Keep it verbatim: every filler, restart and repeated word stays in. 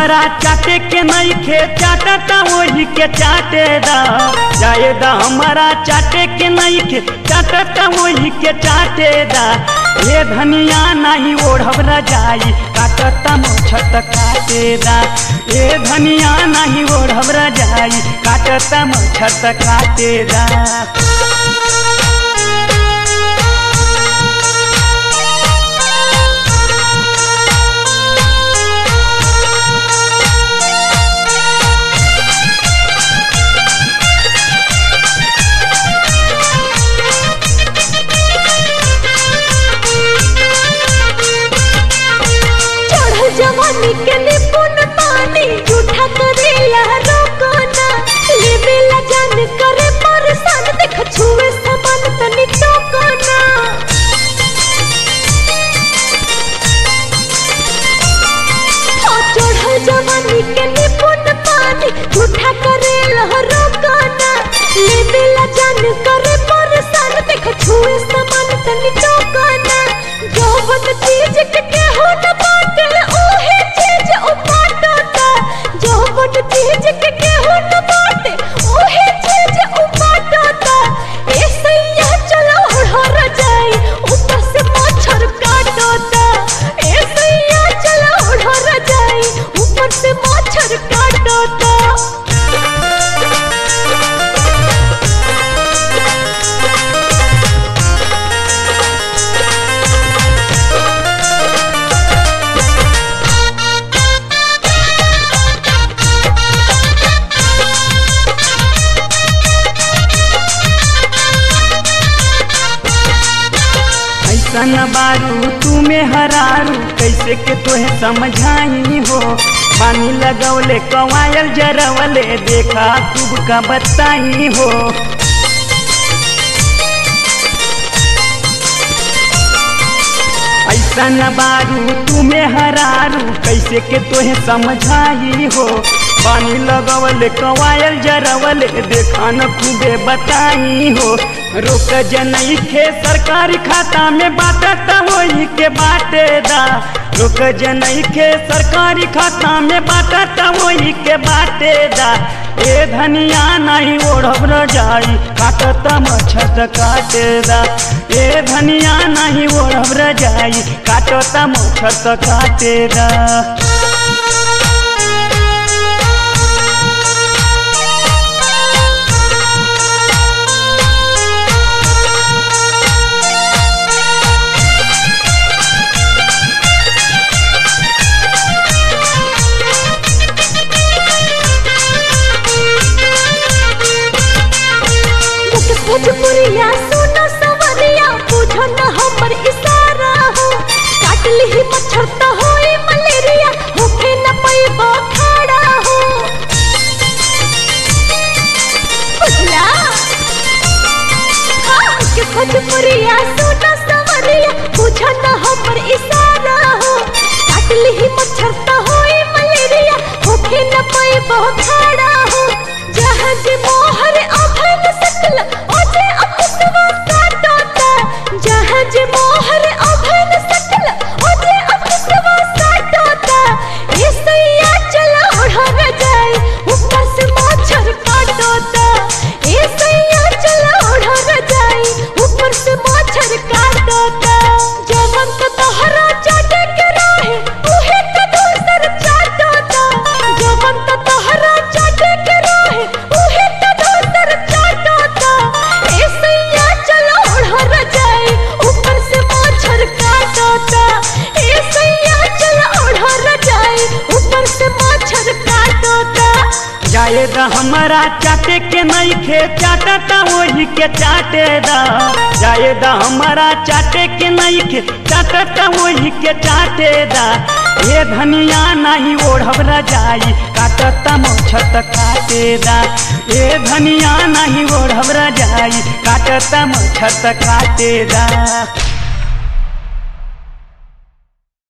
हमरा चाटे के नहीं खे चाटता वही के चाटे दा जाए दा हमरा चाटे के नहीं खे चाटता वही के चाटे दा ये धनिया नहीं ओढ़ब रजाई काटता मोछत काटे दा ये धनिया नहीं ओढ़ब रजाई काटता मोछत काटे दा। जवानी के निपुण पानी झूठा करेला रोकना लेवेला जान करे परेशान देख छुए समान तनी टोकना हाँ चढ़ल जवानी के निपुण पानी झूठा करेला रोकना लेवेला जान करे परेशान देख छुए समान तनी टोकना जौवन चीज के केहू न बाटे ओहे चीज उपाटता जौवन चीज के केहू न बाटे ओहे चीज उपाटता ऐसैया चलो हर जाई ऊपर से मच्छर काटता ऐसैया चलो हर जाई ऊपर से मच्छर काटता। सन बारू तुम्हें हरारू कैसे के तोहे समझाई हो पानी लगौले कवायल जरवले देखा खूब का बताई हो ऐसा न बारू तुम्हें हरारू कैसे के तोहे समझाई हो पानी लगवले कवायल जरवले देखा न खूबे बताई हो रोक जनई खे सरकारी खाता में बाटता वही के बाटे दा रोक जनई खे सरकारी खाता में बाटता वही के बाटे दा ए धनिया नहीं ओढ़ब रजाई काटता मच्छत काटे दा ए धनिया नहीं ओढ़ब रजाई काटता मच्छत काटे दा। भोजपुरिया सुनो सवरिया बुझो न हमर इशारा हो काट ली मच्छर तो होई मलेरिया होखे न पैबो खड़ा हो बुझला हाँ के भोजपुरिया सुनो सवरिया बुझो न हमर इशारा हो काट ली मच्छर तो होई मलेरिया होखे न पैबो खड़ा हो जहाज मोहर अभन सकल जहाज मोहर अभन सकल ओजे अफसवा साटोता ऐसैया चला ओढ़ जाई ऊपर से मच्छर काटोता ऐसैया चला ओढ़ जाई ऊपर से मच्छर काटोता जवन तो तोहरा चाटे के रहे उहे तो दूसर चाटोता जवन तो तोहरा चाटे के रहे उहे तो दूसर चाटोता ऐसैया चला ओढ़ जाई ऊपर से मच्छर काटता ऐसैया चला ओढ़ जाई ऊपर से मच्छर काटता जाए दा हमरा चाटे के नहीं खे चाटता वही के चाटे दा जाए दा हमरा चाटे के नहीं खे चाटता वही के चाटे दा ये धनिया नहीं ओढ़ब रजाई काटता मोछत काटे दा ये धनिया नहीं ओढ़ब रजाई काटता मोछत काटे दा।